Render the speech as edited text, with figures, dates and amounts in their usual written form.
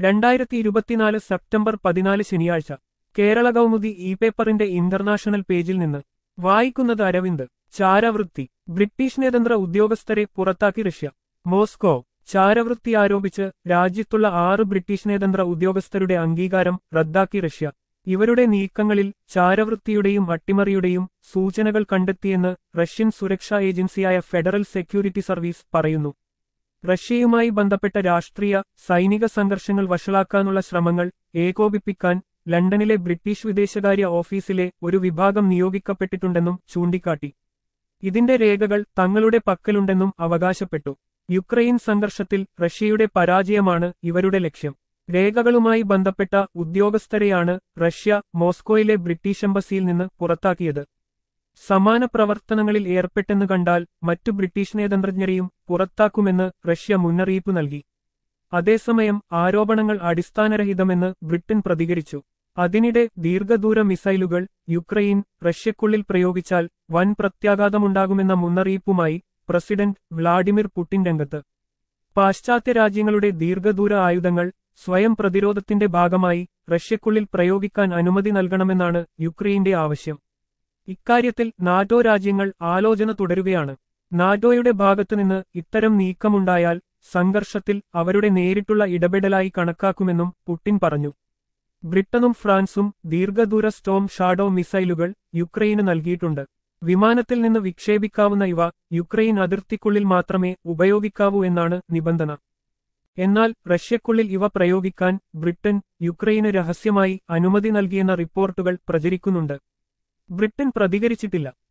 2024 September 14 ശനിയാഴ്ച കേരള കൗമുദി പേപ്പറിന്റെ international പേജിൽ നിന്ന് വായിക്കുന്നത് അരവിന്ദ്. ചാരവൃത്തി. ബ്രിട്ടീഷ് നയതന്ത്ര ഉദ്യോഗസ്ഥരെ പുറത്താക്കി റഷ്യ. മോസ്കോ. ചാരവൃത്തി ആരോപിച്ച് രാജ്യത്തുള്ള 6 ബ്രിട്ടീഷ് നയതന്ത്ര ഉദ്യോഗസ്ഥരുടെ അംഗീകാരം റദ്ദാക്കി റഷ്യ. ഇവരുടെ നീക്കങ്ങളിൽ ചാരവൃത്തിയുടെയും അട്ടിമറിയുടെയും സൂചനകൾ കണ്ടെത്തിയെന്ന് റഷ്യൻ സുരക്ഷാ ഏജൻസിയായ ഫെഡറൽ സെക്യൂരിറ്റി സർവീസ് പറയുന്നു. റഷ്യയുമായി ബന്ധപ്പെട്ട രാഷ്ട്രീയ, സൈനിക സംഘർഷങ്ങൾ വഷളാക്കാനുള്ള ശ്രമങ്ങൾ ഏകോപിപ്പിക്കാൻ ലണ്ടനിലെ ബ്രിട്ടീഷ് വിദേശകാര്യ ഓഫീസിലെ ഒരു വിഭാഗം നിയോഗിക്കപ്പെട്ടിട്ടുണ്ടെന്നും ചൂണ്ടിക്കാട്ടി. ഇതിന്റെ രേഖകൾ തങ്ങളുടെ പക്കലുണ്ടെന്നും അവകാശപ്പെട്ടു. യുക്രൈൻ സംഘർഷത്തിൽ റഷ്യയുടെ പരാജയമാണ് ഇവരുടെ ലക്ഷ്യം. രേഖകളുമായി ബന്ധപ്പെട്ട ഉദ്യോഗസ്ഥരെയാണ് റഷ്യ മോസ്കോയിലെ ബ്രിട്ടീഷ് എംബസിയിൽ നിന്ന് പുറത്താക്കിയത്. സമാന പ്രവർത്തനങ്ങളിൽ ഏർപ്പെട്ടെന്ന് കണ്ടാൽ മറ്റു ബ്രിട്ടീഷ് നയതന്ത്രജ്ഞരെയും പുറത്താക്കുമെന്ന് റഷ്യ മുന്നറിയിപ്പ് നൽകി. അതേസമയം ആരോപണങ്ങൾ അടിസ്ഥാനരഹിതമെന്ന് ബ്രിട്ടൻ പ്രതികരിച്ചു. അതിനിടെ ദീർഘദൂര മിസൈലുകൾ യുക്രൈൻ റഷ്യക്കുള്ളിൽ പ്രയോഗിച്ചാൽ വൻ പ്രത്യാഘാതമുണ്ടാകുമെന്ന മുന്നറിയിപ്പുമായി പ്രസിഡന്റ് വ്ളാഡിമിർ പുടിൻ രംഗത്ത്. പാശ്ചാത്യ രാജ്യങ്ങളുടെ ദീർഘദൂര ആയുധങ്ങൾ സ്വയം പ്രതിരോധത്തിന്റെ ഭാഗമായി റഷ്യക്കുള്ളിൽ പ്രയോഗിക്കാൻ അനുമതി നൽകണമെന്നാണ് യുക്രൈന്റെ ആവശ്യം. ഇക്കാര്യത്തിൽ നാറ്റോ രാജ്യങ്ങൾ ആലോചന തുടരുകയാണ്. നാറ്റോയുടെ ഭാഗത്തുനിന്ന് ഇത്തരം നീക്കമുണ്ടായാൽ സംഘർഷത്തിൽ അവരുടെ നേരിട്ടുള്ള ഇടപെടലായി കണക്കാക്കുമെന്നും പുടിൻ പറഞ്ഞു. ബ്രിട്ടനും ഫ്രാൻസും ദീർഘദൂര സ്റ്റോം ഷാഡോ മിസൈലുകൾ യുക്രൈന് നൽകിയിട്ടുണ്ട്. വിമാനത്തിൽ നിന്ന് വിക്ഷേപിക്കാവുന്ന ഇവ യുക്രൈൻ അതിർത്തിക്കുള്ളിൽ മാത്രമേ ഉപയോഗിക്കാവൂ എന്നാണ് നിബന്ധന. എന്നാൽ റഷ്യക്കുള്ളിൽ ഇവ പ്രയോഗിക്കാൻ ബ്രിട്ടൻ യുക്രൈന് രഹസ്യമായി അനുമതി നൽകിയെന്ന റിപ്പോർട്ടുകൾ പ്രചരിക്കുന്നുണ്ട്. ബ്രിട്ടൻ പ്രതികരിച്ചിട്ടില്ല.